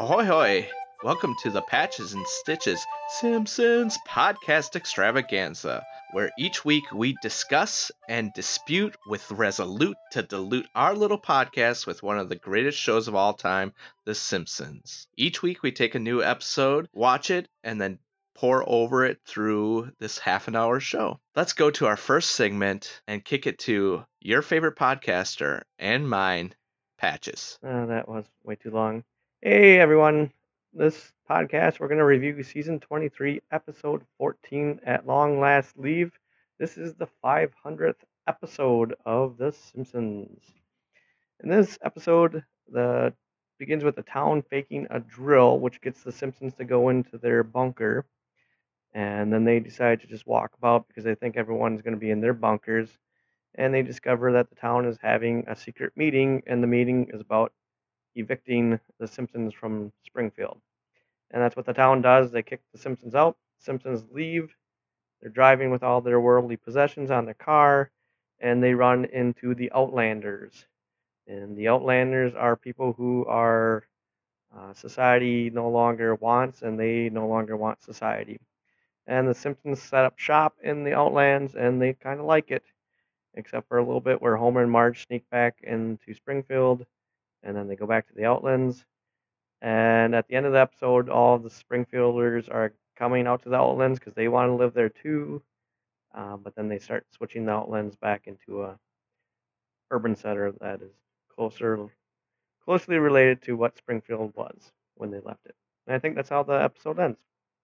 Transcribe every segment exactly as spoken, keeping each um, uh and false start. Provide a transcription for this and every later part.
Ahoy hoy! Welcome to the Patches and Stitches Simpsons podcast extravaganza, where each week we discuss and dispute with Resolute to dilute our little podcast with one of the greatest shows of all time, The Simpsons. Each week we take a new episode, watch it, and then pour over it through this half an hour show. Let's go to our first segment and kick it to your favorite podcaster and mine, Patches. Uh, that was way too long. Hey, everyone. This podcast, we're going to review season twenty-three, episode fourteen, At Long Last Leave. This is the five hundredth episode of The Simpsons. In this episode, the begins with the town faking a drill, which gets the Simpsons to go into their bunker. And then they decide to just walk about because they think everyone's going to be in their bunkers. And they discover that the town is having a secret meeting, and the meeting is about evicting the Simpsons from Springfield. And that's what the town does. They kick the Simpsons out. Simpsons leave. They're driving with all their worldly possessions on their car, and they run into the Outlanders. And the Outlanders are people who are uh, society no longer wants, and they no longer want society. And the Simpsons set up shop in the Outlands, and they kind of like it, except for a little bit where Homer and Marge sneak back into Springfield, and then they go back to the Outlands. And at the end of the episode, all of the Springfielders are coming out to the Outlands because they want to live there too. Uh, but then they start switching the Outlands back into a urban center that is closer, closely related to what Springfield was when they left it. And I think that's how the episode ends.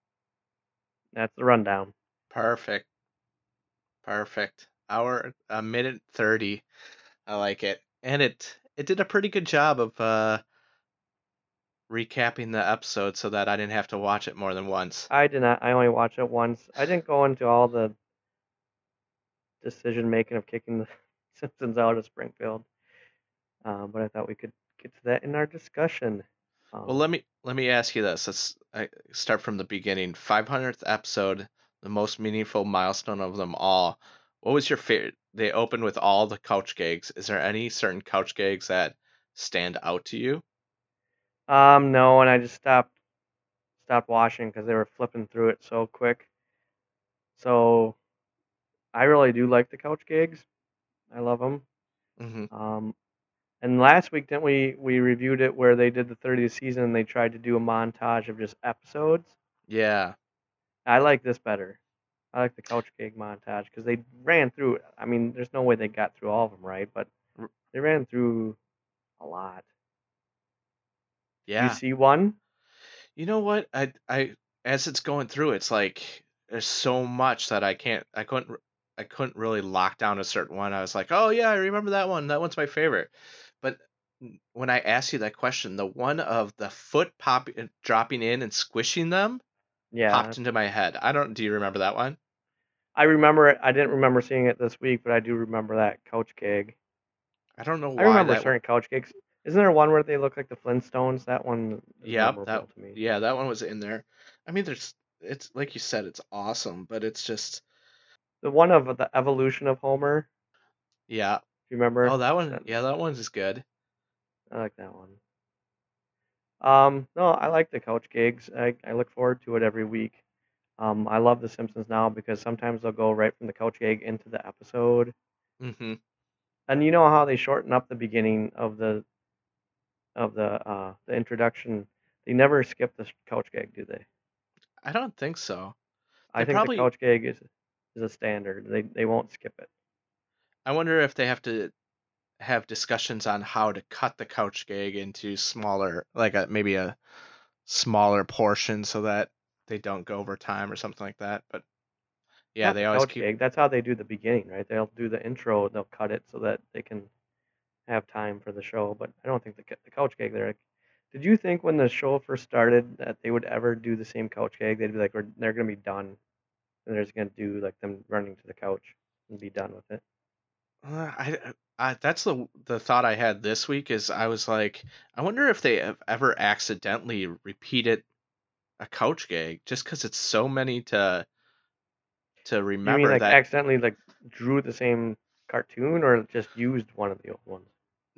That's the rundown. Perfect. Perfect. Hour, a minute thirty. I like it, and it it did a pretty good job of uh, recapping the episode so that I didn't have to watch it more than once. I did not. I only watched it once. I didn't go into all the decision making of kicking the Simpsons out of Springfield, um, but I thought we could get to that in our discussion. Um, Well, let me let me ask you this. Let's I start from the beginning. five hundredth episode, the most meaningful milestone of them all. What was your favorite? They opened with all the couch gags. Is there any certain couch gags that stand out to you? Um, no, and I just stopped stopped watching because they were flipping through it so quick. So I really do like the couch gigs. I love them. hmm Um, and last week, didn't we we reviewed it where they did the thirtieth season and they tried to do a montage of just episodes? Yeah. I like this better. I like the couch gig montage because they ran through it. I mean, there's no way they got through all of them, right? But R- they ran through a lot. Do you Yeah. see one? You know what? I I as it's going through, it's like there's so much that I can't I couldn't r- I couldn't really lock down a certain one. I was like, "Oh yeah, I remember that one. That one's my favorite." But n- when I asked you that question, the one of the foot pop uh, dropping in and squishing them Yeah, popped into my head. I don't do you remember that one? I remember it. I didn't remember seeing it this week, but I do remember that couch gig. I don't know I why remember that certain couch gigs. Isn't there one where they look like the Flintstones? That one is yeah, that memorable to me. yeah, that one was in there. I mean, there's it's like you said, it's awesome, but it's just The one of the evolution of Homer. yeah. If you remember, Oh, that one. that, Yeah, that one's is good. I like that one. Um, no, I like the couch gigs. I, I look forward to it every week. Um, I love The Simpsons now because sometimes they'll go right from the couch gig into the episode, Mhm. and you know how they shorten up the beginning of the of the uh, the introduction. They never skip the couch gig, do they? I don't think so. They I think the probably couch gig is is a standard. They they won't skip it. I wonder if they have to have discussions on how to cut the couch gag into smaller, like a maybe a smaller portion so that they don't go over time or something like that. But yeah, Not they the always couch keep. gig. That's how they do the beginning, right? They'll do the intro. They'll cut it so that they can have time for the show. But I don't think the the couch gig. They're like, did you think when the show first started that they would ever do the same couch gig? They'd be like, We're, they're gonna be done, and they're just gonna do like them running to the couch and be done with it. Uh, I, I that's the the thought I had this week is I was like, I wonder if they have ever accidentally repeated a couch gag just because it's so many to to You mean remember like that. accidentally like drew the same cartoon or just used one of the old ones?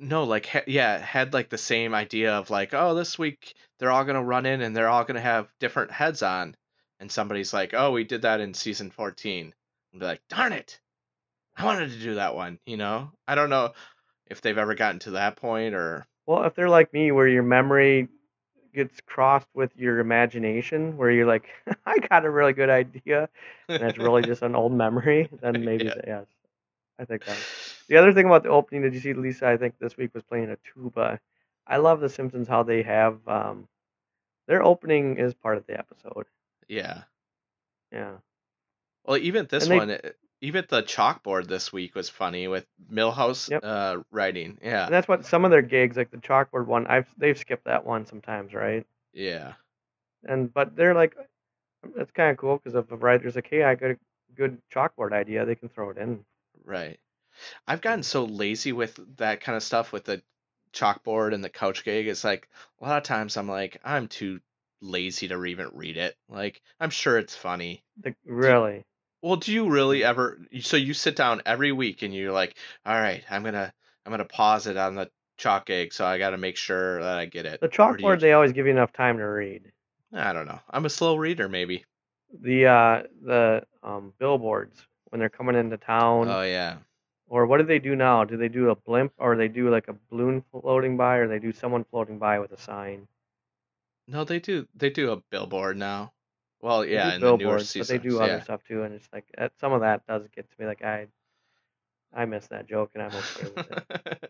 no, like ha- yeah, had like the same idea of like, oh, this week they're all gonna run in and they're all gonna have different heads on, and somebody's like, oh, we did that in season fourteen. And be like, darn it, I wanted to do that one. You know, I don't know if they've ever gotten to that point or Well, if they're like me, where your memory gets crossed with your imagination, where you're like, I got a really good idea, and it's really just an old memory, then maybe yeah. the, yes, I think that. The other thing about the opening, did you see Lisa? I think this week was playing a tuba. I love The Simpsons how they have um, their opening is part of the episode. Yeah. Yeah, Well, even this and they one, eh, even the chalkboard this week was funny with Millhouse yep, uh, writing. Yeah. and that's what some of their gigs, like the chalkboard one, I've they've skipped that one sometimes, right? Yeah. And but they're like, that's kind of cool because if a writer's like, hey, I got a good chalkboard idea, they can throw it in. Right. I've gotten Yeah. so lazy with that kind of stuff with the chalkboard and the couch gig. It's like a lot of times I'm like, I'm too lazy to even read it. Like, I'm sure it's funny. The, Do you, really. well, do you really ever? So you sit down every week and you're like, all right, I'm gonna I'm gonna pause it on the chalk gig, so I got to make sure that I get it. The Or do you? chalkboard, they always give you enough time to read. I don't know. I'm a slow reader, maybe. The uh, the um, billboards when they're coming into town, Oh yeah. or what do they do now? Do they do a blimp, or they do like a balloon floating by, or they do someone floating by with a sign? No, they do. They do a billboard now. Well, They do yeah, in the newer billboards, but they seasons, do other yeah. stuff too, and it's like that, some of that does get to me. Like I, I miss that joke, and I'm okay with it.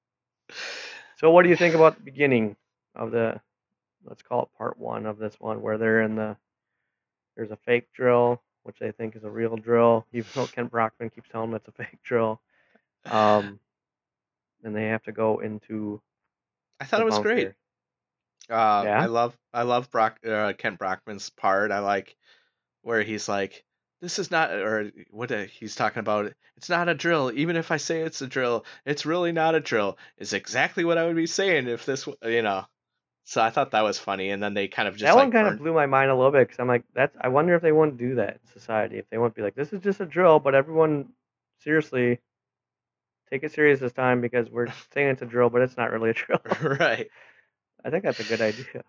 So, what do you think about the beginning of the? Let's call it part one of this one, where they're in the there's a fake drill, which they think is a real drill, even though Kent Brockman keeps telling them it's a fake drill. Um, and they have to go into I thought the it was great. bunker. Uh, I Yeah, love I love Brock uh, Kent Brockman's part. I like where he's like, "This is not," or what uh, he's talking about. It's not a drill. Even if I say it's a drill, it's really not a drill. Is exactly what I would be saying if this, w- you know. So I thought that was funny, and then they kind of just that one like kind of burnt. blew my mind a little bit because I'm like, that's. I wonder if they wouldn't do that in society. If they wouldn't be like, this is just a drill, but everyone seriously take it serious this time because we're saying it's a drill, but it's not really a drill. Right. I think that's a good idea.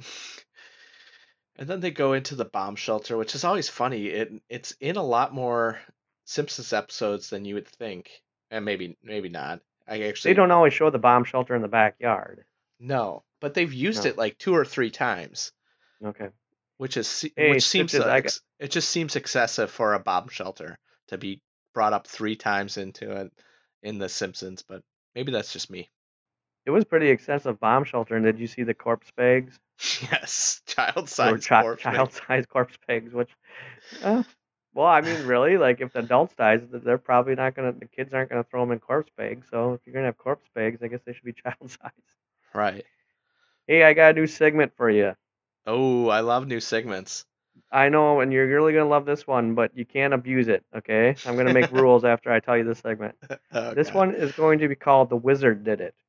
And then they go into the bomb shelter, which is always funny. It it's in a lot more Simpsons episodes than you would think, and maybe maybe not. I They actually don't always show the bomb shelter in the backyard. no, but they've used No. it like two or three times, Okay. which is se- Hey, which seems Stitches, uh, I got. ex- it just seems excessive for a bomb shelter to be brought up three times into it in the Simpsons, but maybe that's just me. It was pretty extensive bomb shelter, and did you see the corpse pegs? Yes, child They were size chi- corpse. Maybe. child-sized corpse pegs, which, uh, well, I mean, really, like if the adults dies, th- they're probably not gonna. The kids aren't gonna throw them in corpse pegs. So if you're gonna have corpse pegs, I guess they should be child-sized. Right. Hey, I got a new segment for you. Oh, I love new segments. I know, and you're really gonna love this one, but you can't abuse it. Okay, I'm gonna make rules after I tell you this segment. Oh This God. one is going to be called "The Wizard Did It,"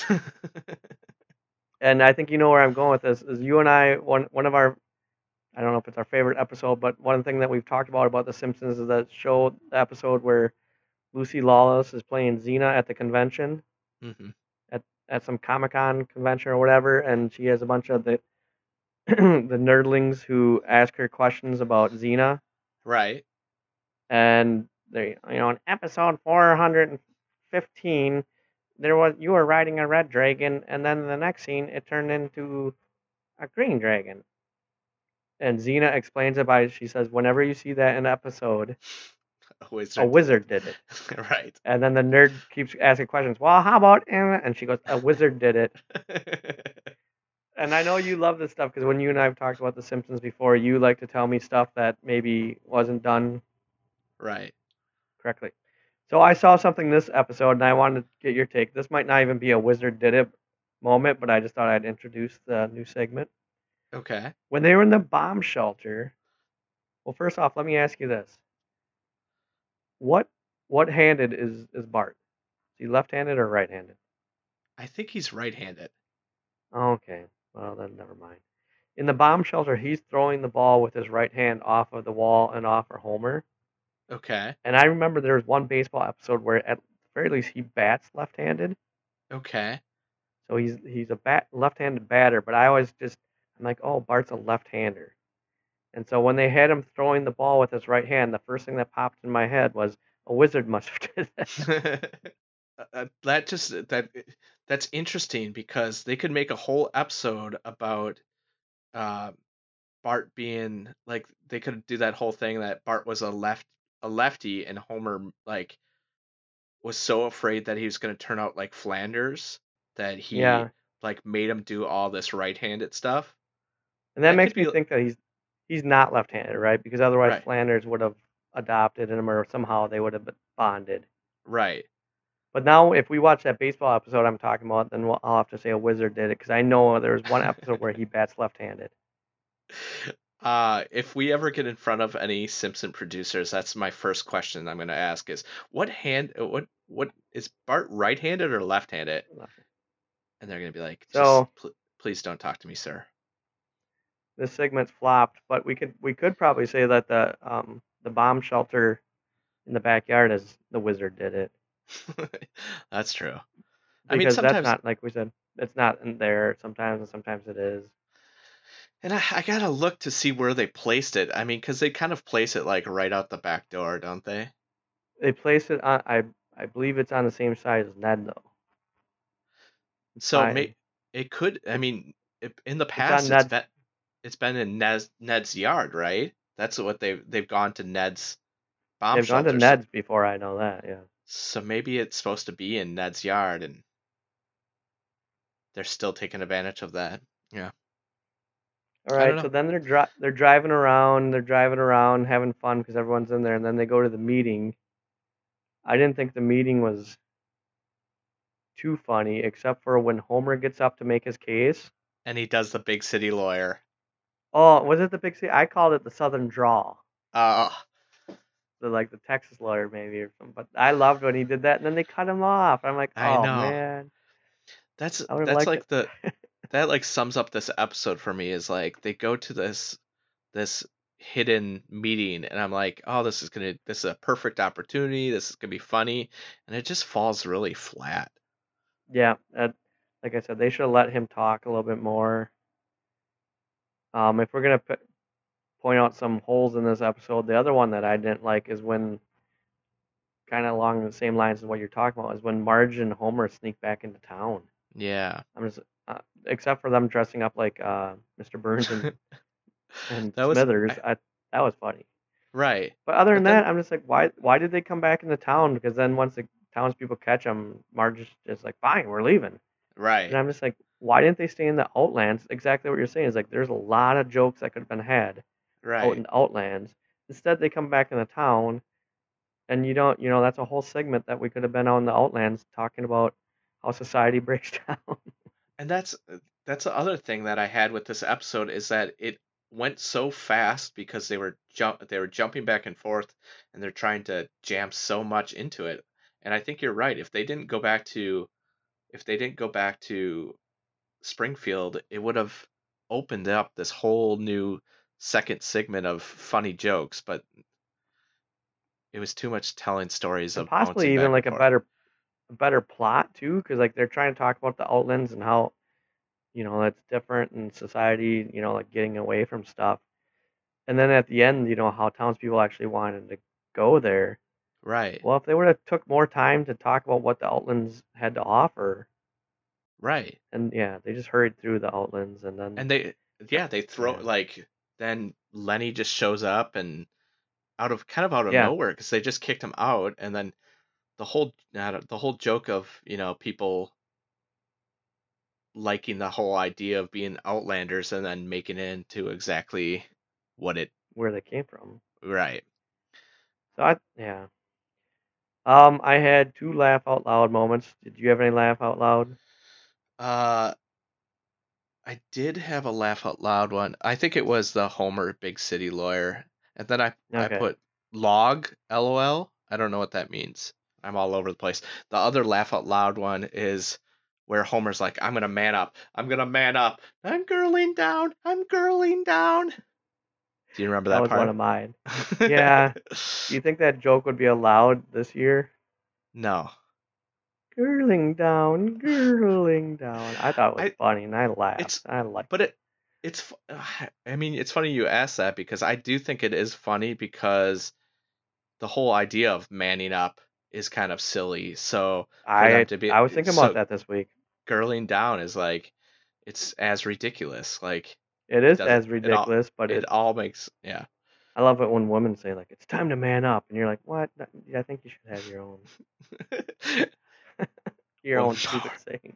and I think you know where I'm going with this. Is you and I one one of our I don't know if it's our favorite episode, but one thing that we've talked about about The Simpsons is that show the episode where Lucy Lawless is playing Xena at the convention, hmm at, at some Comic Con convention or whatever, and she has a bunch of the the nerdlings who ask her questions about Xena, Right. and they, you know, in episode four hundred fifteen, there was you were riding a red dragon, and then the next scene it turned into a green dragon. And Xena explains it by she says, whenever you see that in an episode, A a wizard did wizard did it. it. Right. And then the nerd keeps asking questions. Well, how about Emma? And she goes, a wizard did it. And I know you love this stuff because when you and I have talked about The Simpsons before, you like to tell me stuff that maybe wasn't done Right. correctly. So I saw something this episode and I wanted to get your take. This might not even be a wizard did it moment, but I just thought I'd introduce the new segment. Okay. When they were in the bomb shelter, well, first off, let me ask you this. What what handed is, is Bart? Is he left handed or right handed? I think he's right-handed. Okay. Well, then never mind. In the bomb shelter, he's throwing the ball with his right hand off of the wall and off for Homer. Okay. And I remember there was one baseball episode where, at the very least, he bats left handed. Okay. So he's he's a bat left-handed batter, but I always just I'm like, oh, Bart's a left-hander. And so when they had him throwing the ball with his right hand, the first thing that popped in my head was a wizard must have did that. Uh, that just that that's interesting because they could make a whole episode about uh, Bart being like they could do that whole thing that Bart was a left a lefty and Homer like was so afraid that he was going to turn out like Flanders that he Yeah, like made him do all this right-handed stuff. and that That could makes me be think that he's he's not left-handed, right? Because otherwise right, Flanders would have adopted him, or somehow they would have been bonded. right. But now, if we watch that baseball episode I'm talking about, then we'll, I'll have to say a wizard did it because I know there was one episode where he bats left-handed. Uh, if we ever get in front of any Simpson producers, that's my first question I'm going to ask is what hand uh, what what is Bart right-handed or left-handed? Left. And they're going to be like, just So pl- please don't talk to me, sir. this segment's flopped, but we could we could probably say that the um the bomb shelter in the backyard is the wizard did it That's true. I mean, because that's sometimes, not like we said it's not in there sometimes and sometimes it is. and I, I gotta look to see where they placed it. I mean, because they kind of place it like right out the back door, don't they? They place it on I I believe it's on the same side as Ned though. It's So by may it could. I it's mean, it, in the it's on past, it's Ned's. been it's been in Ned's Ned's yard, right? That's what they've they've gone to Ned's bomb They've gone to shelter. So, Ned's before, I know that. Yeah. so maybe it's supposed to be in Ned's yard, and they're still taking advantage of that. Yeah, All I don't right. So know. then they're dri- they're driving around. They're driving around having fun because everyone's in there, and then they go to the meeting. I didn't think the meeting was too funny, except for when Homer gets up to make his case. And he does the big city lawyer. Oh, was it the big C? I called it the Southern Drawl, Uh, the like the Texas lawyer maybe or something. But I loved when he did that, and then they cut him off. I'm like, I oh know. man, That's I would have that's liked it. like the that like sums up this episode for me is like they go to this this hidden meeting and I'm like, oh, this is gonna this is a perfect opportunity. This is gonna be funny, and it just falls really flat. Yeah, that, like I said, they should have let him talk a little bit more. Um, if we're gonna p- point out some holes in this episode, the other one that I didn't like is when, kind of along the same lines as what you're talking about, is when Marge and Homer sneak back into town. Yeah. I'm just, uh, except for them dressing up like uh, Mister Burns and and That was Smithers, I, I, that was funny. right. But other than But then that, I'm just like, why why did they come back into town? Because then once the townspeople catch them, Marge is just like, fine, we're leaving. And right, I'm just like, why didn't they stay in the Outlands? Exactly what you're saying is like, there's a lot of jokes that could have been had out right, in the Outlands. Instead, they come back in the town, and you don't, you know, that's a whole segment that we could have been on the Outlands talking about how society breaks down. and that's that's the other thing that I had with this episode is that it went so fast because they were jump they were jumping back and forth and they're trying to jam so much into it. And I think you're right. If they didn't go back to if they didn't go back to Springfield, it would have opened up this whole new second segment of funny jokes, but it was too much telling stories And of bouncing possibly even back and like a forth. better, a better plot too, because like they're trying to talk about the Outlands and how, you know, that's different in society, you know, like getting away from stuff. And then at the end, you know, how townspeople actually wanted to go there. Right, Well, if they would have took more time to talk about what the Outlands had to offer, right. and yeah, they just hurried through the Outlands, and then And they, uh, yeah, they throw yeah, like then Lenny just shows up and out of kind of out of yeah, nowhere because they just kicked him out, and then the whole I don't- the whole joke of you know people liking the whole idea of being Outlanders and then making it into exactly what it where they came from. right. So I, yeah, um, I had two laugh out loud moments. Did you have any laugh out loud? Uh, I did have a laugh out loud one. I think it was the Homer big city lawyer, and then I I Okay, put log lol. I don't know what that means. I'm all over the place. The other laugh out loud one is where Homer's like, "I'm gonna man up. I'm gonna man up. I'm girling down. I'm girling down." Do you remember that that was one part? of mine. Yeah, do you think that joke would be allowed this year? No. Girling down, girling down. I thought it was I funny, and I laughed. it's I liked but it. it it's fu- I mean, it's funny you ask that because I do think it is funny because the whole idea of manning up is kind of silly. So for them I to be I was thinking about so that this week. girling down is like it's as ridiculous. Like It it is doesn't as it all ridiculous, but it it. all makes yeah. I love it when women say like, "It's time to man up," and you're like, "What? That- I think you should have your own your Woman own stupid power. saying."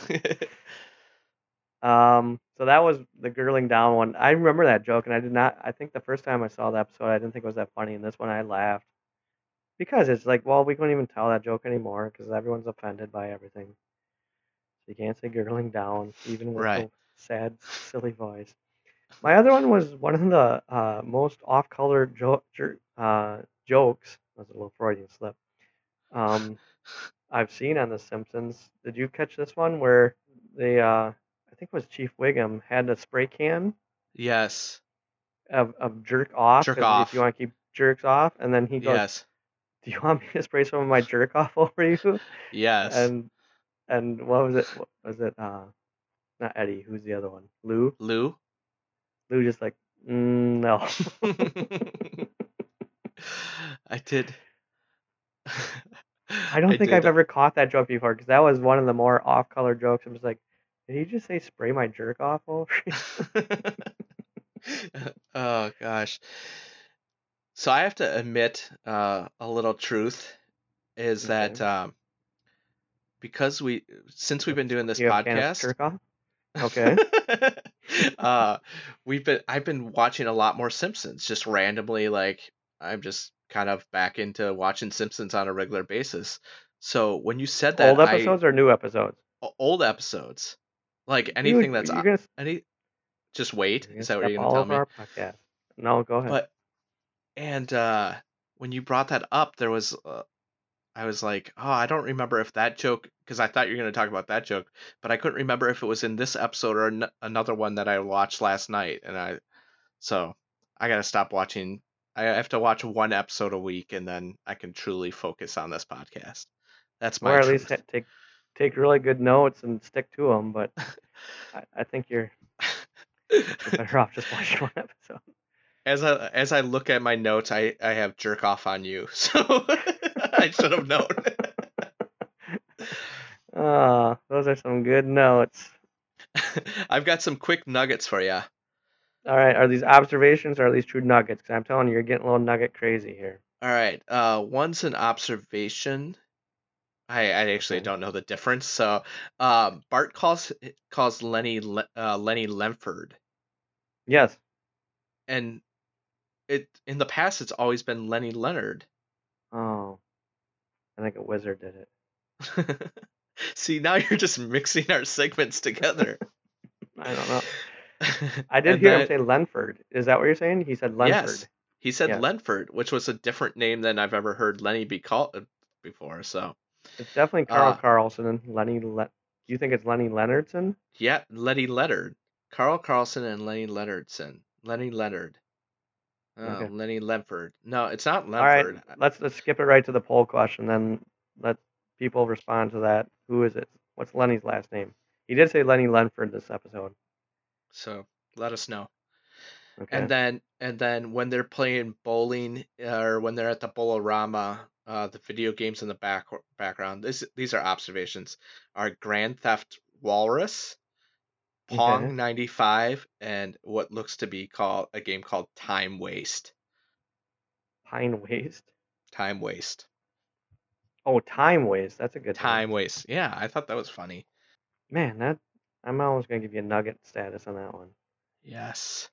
Um, so that was the girling down one. I remember that joke, and I did not. I think the first time I saw the episode, I didn't think it was that funny, and this one I laughed because it's like, well, we couldn't even tell that joke anymore because everyone's offended by everything. So you can't say girling down, even with Right. the sad, silly voice. My other one was one of the uh, most off-color jo- jer- uh, jokes. That was a little Freudian slip. Um, I've seen on The Simpsons. Did you catch this one where they, uh, I think it was Chief Wiggum, had a spray can Yes. of, of jerk off Jerk because if you off. want to keep jerks off, and then he goes, Yes. "Do you want me to spray some of my jerk off over you?" Yes. And and what was it? What was it? Uh, not Eddie. Who's the other one? Lou. Lou. Lou just like, mm, no. I did. I don't I think I've did. ever caught that joke before because that was one of the more off-color jokes. I'm just like, did he just say spray my jerk off over you? Oh gosh. So I have to admit uh, a little truth is Okay. that um, because we since we've been doing this You have a can of podcast, jerk off? Okay. uh, we've been I've been watching a lot more Simpsons just randomly. Like I'm just kind of back into watching Simpsons on a regular basis. So when you said that, Old I episodes or new episodes? o- old episodes, like anything Dude, that's you're uh, gonna any just wait. you're gonna Is that what step you're gonna all tell over me? our podcast. No, go ahead. But and uh, when you brought that up, there was uh, I was like, oh, I don't remember if that joke, because I thought you were going to talk about that joke, but I couldn't remember if it was in this episode or an- another one that I watched last night. And I, so I got to stop watching. I have to watch one episode a week and then I can truly focus on this podcast. That's my Or at least truth. ha- take take really good notes and stick to them. But I, I think you're you're better off just watching one episode. As I as I look at my notes, I I have jerk off on you, so I should have known. Ah, those are some good notes. I've got some quick nuggets for you. All right, are these observations or are these true nuggets? Because I'm telling you, you're getting a little nugget crazy here. All right. Uh, one's an observation. I, I actually Okay. don't know the difference. So, um, Bart calls calls Lenny Le- uh, Lenny Lemford, Yes. and it in the past it's always been Lenny Leonard. Oh, I think a wizard did it. See, now you're just mixing our segments together. I don't know. I did And hear him then say Lenford. Is that what you're saying? He said Lenford. yes, he said Yes. Lenford, which was a different name than I've ever heard Lenny be called before. So, It's definitely Carl uh, Carlson and Lenny. Le- Do you think it's Lenny Leonardson? yeah, Lenny Leonard, Carl Carlson, and Lenny Leonardson, Lenny Leonard. Oh, Okay. Lenny Lemford. No, it's not All right. Lemford. Let's let's skip it right to the poll question. Then let people respond to that. Who is it? What's Lenny's last name? He did say Lenny Lenford this episode. So let us know. Okay. And then and then when they're playing bowling or when they're at the Bolorama, uh, the video games in the back background. This these are observations. Are Grand Theft Walrus, Okay. Pong ninety-five, and what looks to be called a game called Time Waste. Pine Waste. Time Waste. Oh, Time Waste. That's a good Time name. Waste. Yeah, I thought that was funny. Man, that I'm almost gonna give you a nugget status on that one. Yes.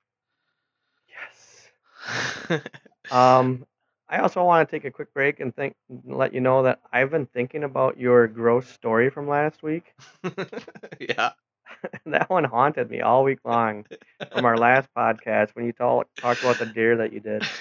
Yes. Um, I also want to take a quick break and think, let you know that I've been thinking about your gross story from last week. Yeah. That one haunted me all week long from our last podcast when you talk, talked about the deer that you did.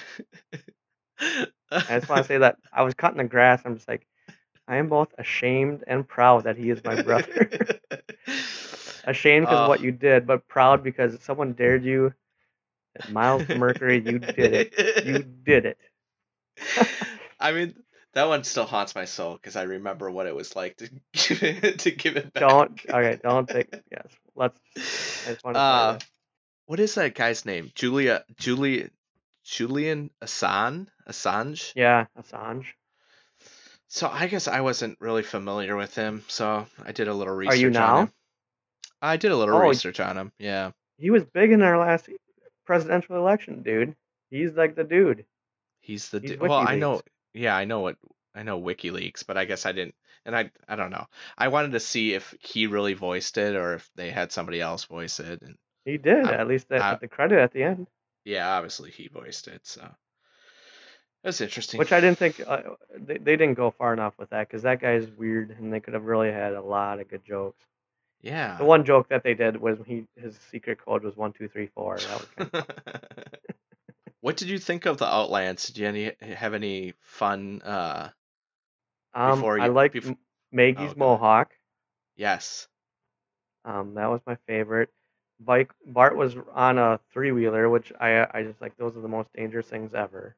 I just want to say that I was cutting the grass. I'm just like, I am both ashamed and proud that he is my brother. Ashamed because of Oh. what you did, but proud because someone dared you. At Miles to Mercury, you did it. You did it. I mean, That one still haunts my soul because I remember what it was like to give it, to give it Don't. back. Okay. Don't take. Yes. Let's. I just want to tell uh, you. what is that guy's name? Julia, Julie, Julian Assange, Assange. Yeah, Assange. So I guess I wasn't really familiar with him, so I did a little Are you research on now? him. I did a little Oh, research on him. Yeah, he was big in our last presidential election, dude. He's like the dude. he's the He's du- well. I WikiLeaks. know. Yeah, I know what I know WikiLeaks, but I guess I didn't. And I I don't know. I wanted to see if he really voiced it or if they had somebody else voice it. And He did, I, at least at, I at the credit at the end, yeah, obviously he voiced it. So that's interesting. which I didn't think uh, they, they didn't go far enough with that because that guy's weird and they could have really had a lot of good jokes. The Yeah. one joke that they did was he his secret code was one two three four. That was kind of funny. What did you think of the Outlands? Did you any have any fun uh Um, before I you liked before? M- Maggie's Oh, go ahead. mohawk. Yes. Um, that was my favorite. Bike Bart was on a three wheeler, which I I just like. Those are the most dangerous things ever.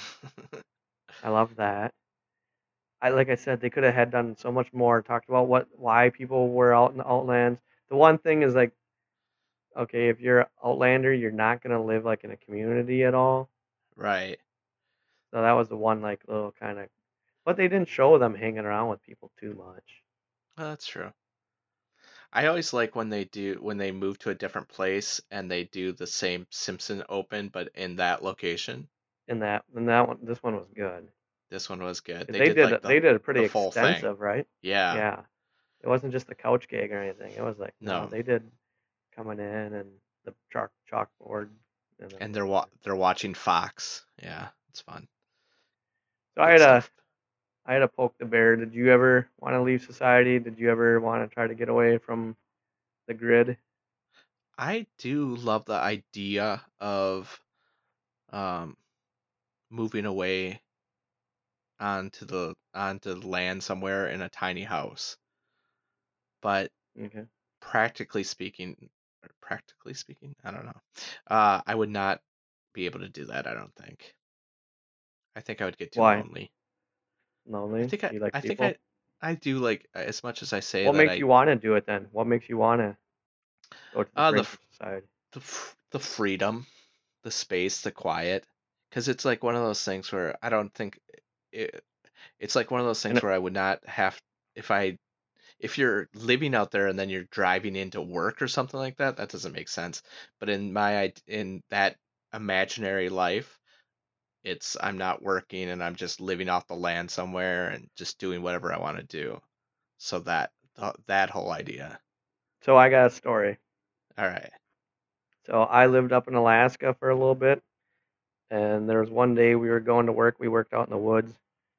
I love that. I like I said, they could have had done so much more. Talked about what why people were out in the Outlands. The one thing is like, okay, if you're Outlander, you're not gonna live like in a community at all. Right. So that was the one like little kind of, but they didn't show them hanging around with people too much Well, that's true. I always like when they do when they move to a different place and they do the same Simpson Open but in that location. in that. And that one, this one was good This one was good. 'cause They they did did like the they did a pretty the full thing. extensive, right? Yeah. Yeah, it wasn't just the couch gig or anything. It was like no, No. they did coming in and the chalk chalkboard and then And they're wa- whatever. they're watching Fox. Yeah, it's fun. So I Good had a stuff. I had to poke the bear. Did you ever want to leave society? Did you ever want to try to get away from the grid? I do love the idea of um moving away onto the onto the land somewhere in a tiny house. But Okay. practically speaking, or practically speaking, I don't know. Uh, I would not be able to do that, I don't think. I think I would get too Why? lonely. I Lonely? think I You like I think I people? I do like as much as I say What that makes I you want to do it then? What makes you want to go to the uh the brink f- of society? the f- the freedom, the space, the quiet, because it's like one of those things where I don't think it, it's like one of those And things where I would not have if I if you're living out there and then you're driving into work or something like that, that doesn't make sense. But in my id- in that imaginary life, it's I'm not working and I'm just living off the land somewhere and just doing whatever I want to do. So that th- that whole idea. so I got a story. All right. So I lived up in Alaska for a little bit, and there was one day we were going to work. We worked out in the woods,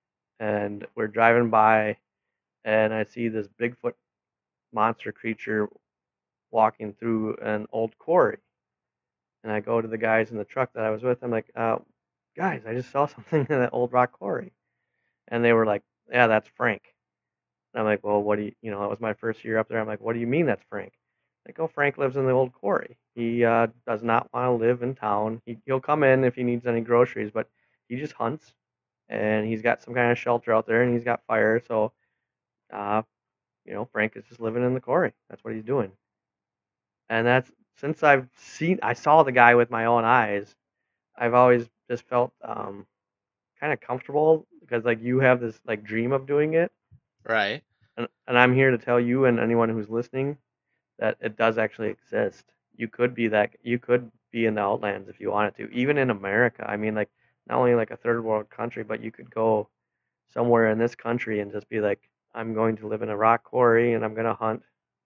and we're driving by, and I see this Bigfoot monster creature walking through an old quarry. And I go to the guys in the truck that I was with. I'm like, uh, guys, I just saw something in that old rock quarry. And they were like, yeah, that's Frank. And I'm like, well, what do you, you know, it was my first year up there. I'm like, what do you mean that's Frank? Like, oh, Frank lives in the old quarry. He uh, does not want to live in town. He, he'll come in if he needs any groceries, but he just hunts. And he's got some kind of shelter out there and he's got fire. So, uh, you know, Frank is just living in the quarry. That's what he's doing. And that's since I've seen, I saw the guy with my own eyes. I've always just felt um, kind of comfortable because like you have this like dream of doing it, Right. and and I'm here to tell you and anyone who's listening that it does actually exist. You could be that. You could be in the Outlands if you wanted to, even in America. I mean, like not only like a third world country, but you could go somewhere in this country and just be like, I'm going to live in a rock quarry and I'm going to hunt,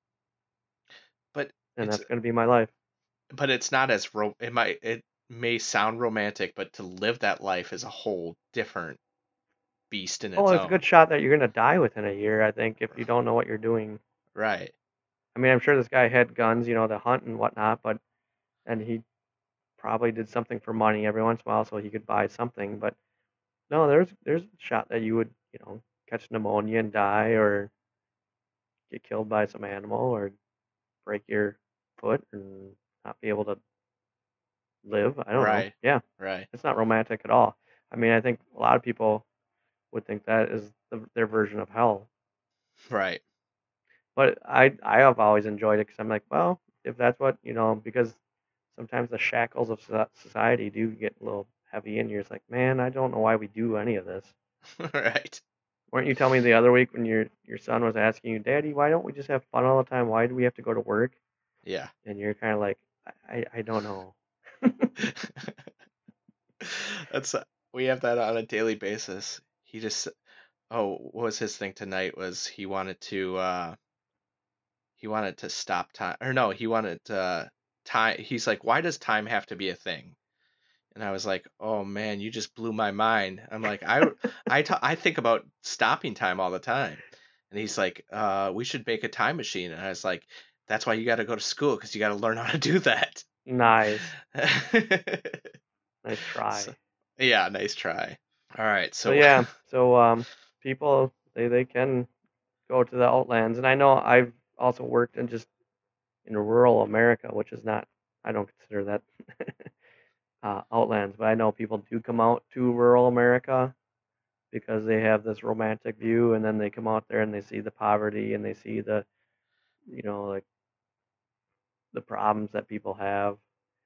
But and it's that's going to be my life. but it's not as ro- it might it may sound romantic, but to live that life is a whole different beast in Well, its there's a own. good shot that you're going to die within a year. I think if you don't know what you're doing. Right. I mean, I'm sure this guy had guns, you know, to hunt and whatnot, but and he probably did something for money every once in a while so he could buy something. But no, there's there's a shot that you would, you know, catch pneumonia and die or get killed by some animal or break your foot and not be able to live. I don't know. Right. Yeah, Right. it's not romantic at all. I mean, I think a lot of people would think that is the, their version of hell. Right. But I I have always enjoyed it because I'm like, well, if that's what you know, because sometimes the shackles of so- society do get a little heavy in you. It's like, man, I don't know why we do any of this. Right. Weren't you telling me the other week when your your son was asking you, Daddy, why don't we just have fun all the time? Why do we have to go to work? Yeah. And you're kind of like, I, I, I don't know. That's uh, we have that on a daily basis. He just oh, what was his thing tonight was he wanted to uh he wanted to stop time or no, he wanted uh time he's like, "Why does time have to be a thing?" And I was like, "Oh man, you just blew my mind." I'm like, "I I ta- I think about stopping time all the time." And he's like, "Uh, we should make a time machine." And I was like, "That's why you got to go to school because you got to learn how to do that." Nice, nice So, try. yeah, nice try. All right, So so yeah, so um, people they they can go to the outlands, and I know I've also worked in just in rural America, which is not I don't consider that uh, outlands, but I know people do come out to rural America because they have this romantic view, and then they come out there and they see the poverty and they see the you know like the problems that people have,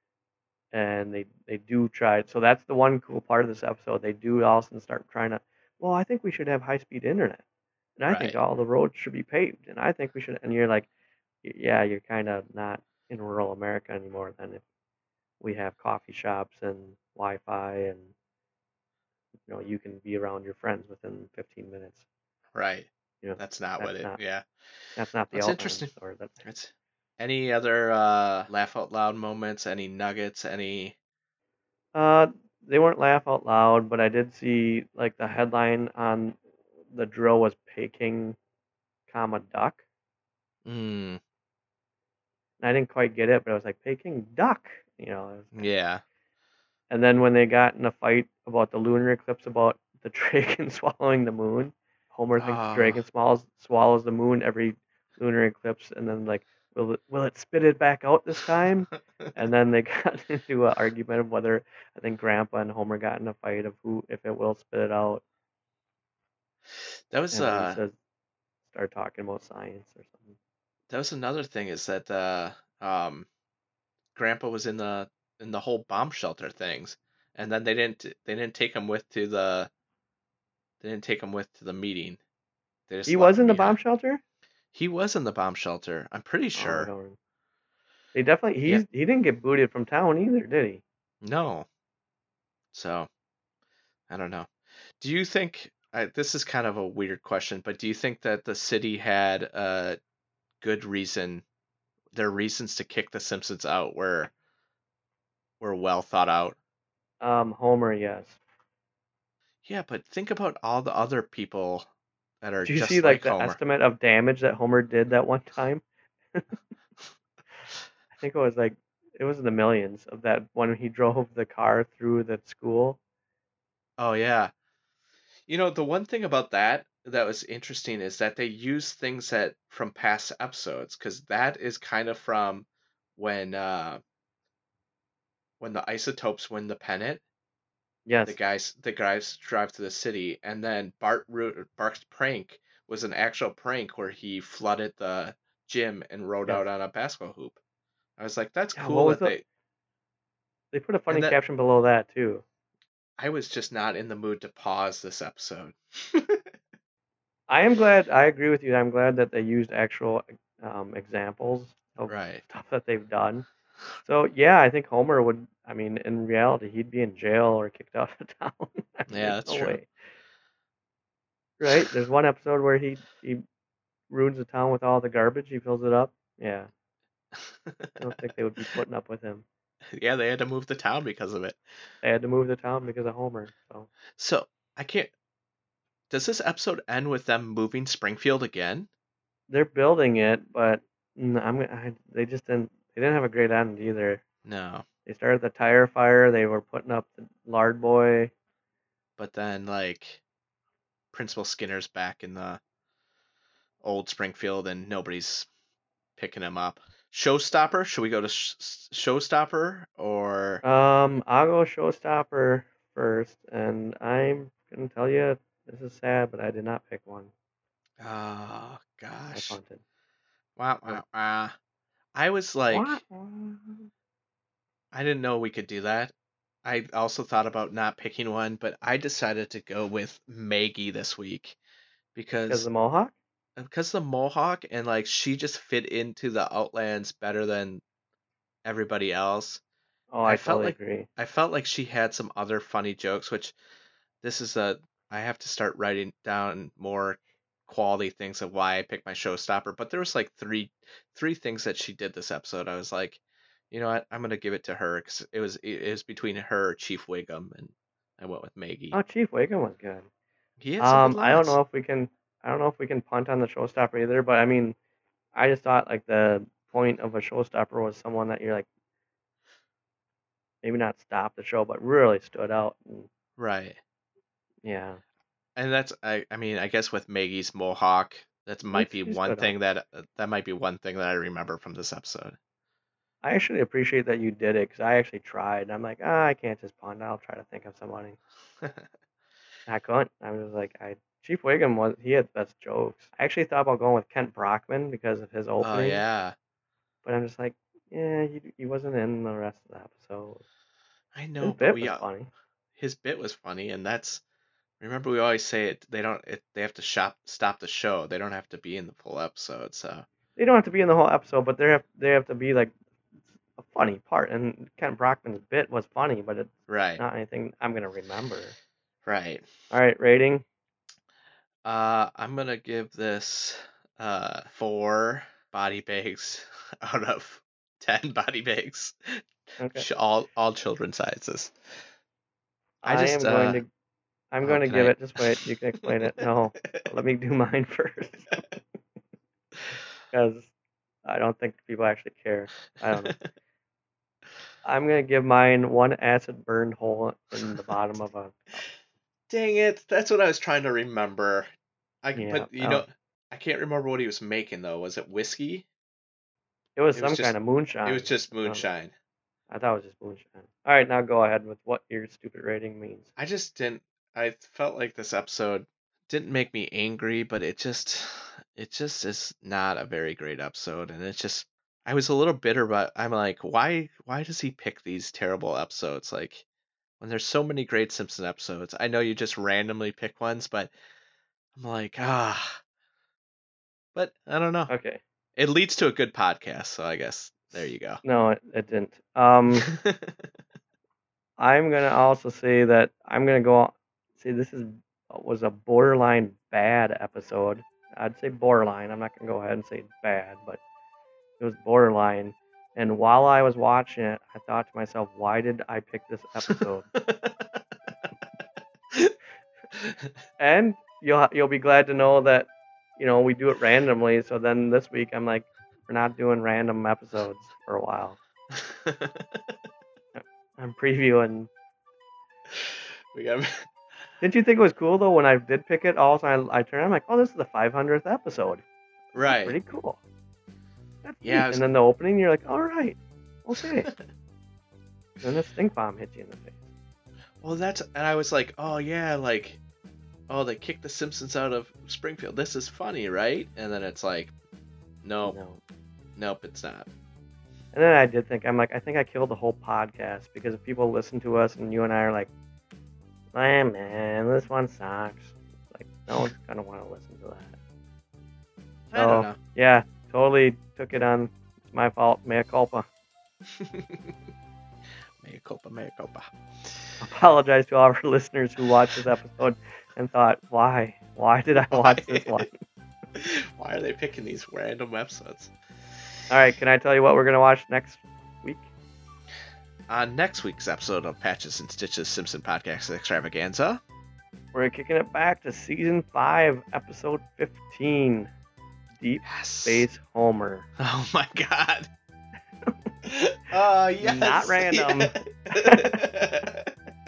and they they do try. So that's the one cool part of this episode. They do also start trying to. Well, I think we should have high speed internet, and I think right, all the roads should be paved, and I think we should. And you're like, yeah, you're kind of not in rural America anymore. Then if we have coffee shops and Wi-Fi, and you know you can be around your friends within fifteen minutes. right. You know, That's not what that's it. not Yeah, that's not the that's interesting. outlands or that. It's any other uh laugh out loud moments, any nuggets, any Uh, they weren't laugh out loud, but I did see like the headline on the drill was Peking, comma duck. mm, And I didn't quite get it, but I was like Peking duck, you know. It was kind of, yeah. and then when they got in a fight about the lunar eclipse about the dragon swallowing the moon, Homer thinks the Oh, dragon swallows swallows the moon every lunar eclipse, and then like, will it, will it spit it back out this time? And then they got into an argument of whether I think Grandpa and Homer got in a fight of who if it will spit it out, that was and then he uh says start talking about science or something. that was another thing is that uh um Grandpa was in the in the whole bomb shelter things, and then they didn't they didn't take him with to the they didn't take him with to the meeting. They just He left was him in the bomb behind. shelter. He was in the bomb shelter. I'm pretty Oh, I sure. don't. They definitely Yeah. he's he didn't get booted from town either, did he? No. So I don't know. Do you think I, this is kind of a weird question, but do you think that the city had a good reason? Their reasons to kick the Simpsons out were were well thought out. Um, Homer, yes. Yeah, but think about all the other people that are Did you see just like like the Homer. estimate of damage that Homer did that one time? I think it was like it was in the millions of that when he drove the car through the school. Oh yeah. You know, the one thing about that that was interesting is that they use things that from past episodes because that is kind of from when uh when the isotopes win the pennant, the Yes, guys the guys drive to the city, and then Bart Ru- Bart's prank was an actual prank where he flooded the gym and rode yes. out on a basketball hoop. I was like, that's Yeah, what cool was that the? they They put a and funny that caption below that too. I was just not in the mood to pause this episode. I am glad. I agree with you. I'm glad that they used actual um, examples of Right. stuff that they've done. So yeah, I think Homer would. I mean, in reality, he'd be in jail or kicked out of town. I mean, Yeah, there's that's no true. way, right? There's one episode where he he ruins the town with all the garbage. He fills it up. Yeah, I don't think they would be putting up with him. Yeah, they had to move the town because of it. They had to move the town because of Homer. So So I can't. Does this episode end with them moving Springfield again? they're building it, but mm, I'm I, they just didn't. They didn't have a great end either. No. They started the tire fire. They were putting up the lard boy. But then, like, Principal Skinner's back in the old Springfield and nobody's picking him up. Showstopper? Should we go to sh- Showstopper or. Um, I'll go Showstopper first, and I'm gonna tell you, This is sad, but I did not pick one. Oh, I gosh. punted. Wow, wow, wow. I was like, Wah, wah. I didn't know we could do that. I also thought about not picking one, but I decided to go with Maggie this week Because because the Mohawk? because the Mohawk and like she just fit into the Outlands better than everybody else. Oh, I I felt totally like agree. I felt like she had some other funny jokes, which this is a I have to start writing down more quality things of why I picked my showstopper. But there was like three three things that she did this episode. I was like, you know what, I'm gonna give it to her because it was it was between her, Chief Wiggum, and I went with Maggie. Oh, Chief Wiggum was good. He had some good Um, I don't lines. know if we can. I don't know if we can punt on the showstopper either. But I mean, I just thought like the point of a showstopper was someone that you're like maybe not stop the show, but really stood out. And, Right. yeah, And that's I I mean, I guess with Maggie's Mohawk, that might she, be she one stood out. thing that that might be one thing that I remember from this episode. I actually appreciate that you did it because I actually tried. I'm like, ah, I can't just punt. I'll try to think of somebody. I couldn't. I was like, I Chief Wiggum was he had the best jokes. I actually thought about going with Kent Brockman because of his Oh opening, yeah. but I'm just like, yeah, he he wasn't in the rest of the episode. I His know, but bit we was uh, funny. his bit was funny, and that's remember we always say it. They don't. It, they have to shop stop the show. They don't have to be in the full episode. So They don't have to be in the whole episode, but they have they have to be like a funny part. And Kent Brockman's bit was funny, but it's right, not anything I'm gonna remember. right. All right, rating. Uh, I'm gonna give this uh four body bags out of ten body bags. Okay. Ch- All all children sizes. I I just am going uh to I'm oh going to can give I? it. Just wait. You can explain it. No, let me do mine first because I don't think people actually care. I don't know. I'm gonna give mine one acid burned hole in the bottom of a Dang it! That's what I was trying to remember. I yeah. but you Oh, know I can't remember what he was making though. Was it whiskey? it was It was some just kind of it was moonshine. just I don't know. moonshine. I thought it was just moonshine. All right, now go ahead with what your stupid rating means. I just didn't. I felt like this episode didn't make me angry, but it just it just is not a very great episode, and it's just I was a little bitter, but I'm like, why why does he pick these terrible episodes? Like when there's so many great Simpson episodes. I know you just randomly pick ones, but I'm like, ah. But I don't know. Okay. It leads to a good podcast, so I guess there you go. No, it, it didn't. Um, I'm gonna also say that I'm gonna go. See, this is was a borderline bad episode. I'd say borderline. I'm not gonna go ahead and say bad, but it was borderline. And while I was watching it, I thought to myself, why did I pick this episode? And you'll you'll be glad to know that you know we do it randomly. So then this week I'm like, we're not doing random episodes for a while. I'm previewing. we got. Didn't you think it was cool though when I did pick it? All of a sudden I, I turned. I'm like, oh, this is the five hundredth episode. Right. Pretty cool. That's Yeah. neat. I was- And then the opening, you're like, all right, okay. Then the stink bomb hits you in the face. Well, that's and I was like, oh yeah, like, oh they kicked the Simpsons out of Springfield. This is funny, right? And then it's like, nope, No. nope, it's not. And then I did think, I'm like, I think I killed the whole podcast because if people listen to us and you and I are like, hey man, this one sucks. Like, no one's gonna want to listen to that. I don't know. Yeah, totally took it on. It's my fault. Mea culpa. Mea culpa, mea culpa. Apologize to all our listeners who watched this episode and thought, why? Why did I watch this one? Why are they picking these random episodes? All right, can I tell you what we're gonna watch next week? On next week's episode of Patches and Stitches Simpson Podcast Extravaganza, We're kicking it back to season five, episode fifteen, Deep yes. Space Homer. Oh my god. Uh, yes. Not random. Yeah.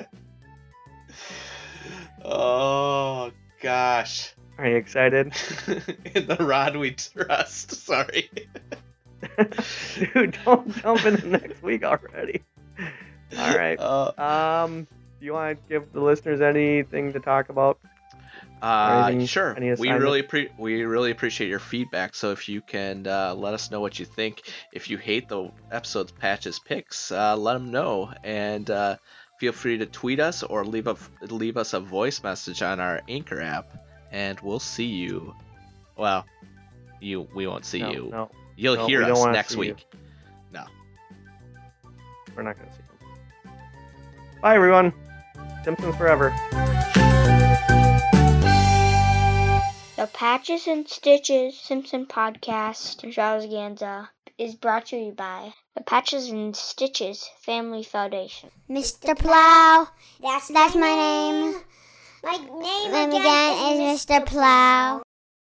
Oh gosh. Are you excited? In the rod we trust. Sorry. Dude, don't jump into next week already. All right. Uh, Um, do you want to give the listeners anything to talk about? Uh, anything- sure. any We assignment? really pre- we really appreciate your feedback. So if you can uh, let us know what you think. If you hate the episodes, patches, picks, uh, let them know, and uh, feel free to tweet us or leave a leave us a voice message on our Anchor app, and we'll see you. Well, you we won't see No, you. no, You'll no, hear we don't us wanna next see you. week. No. we're not gonna see them. Bye, everyone. Simpsons forever. The Patches and Stitches Simpson Podcast Extravaganza is brought to you by the Patches and Stitches Family Foundation. Mister Plow, that's, that's my name. My name again is Mister Plow.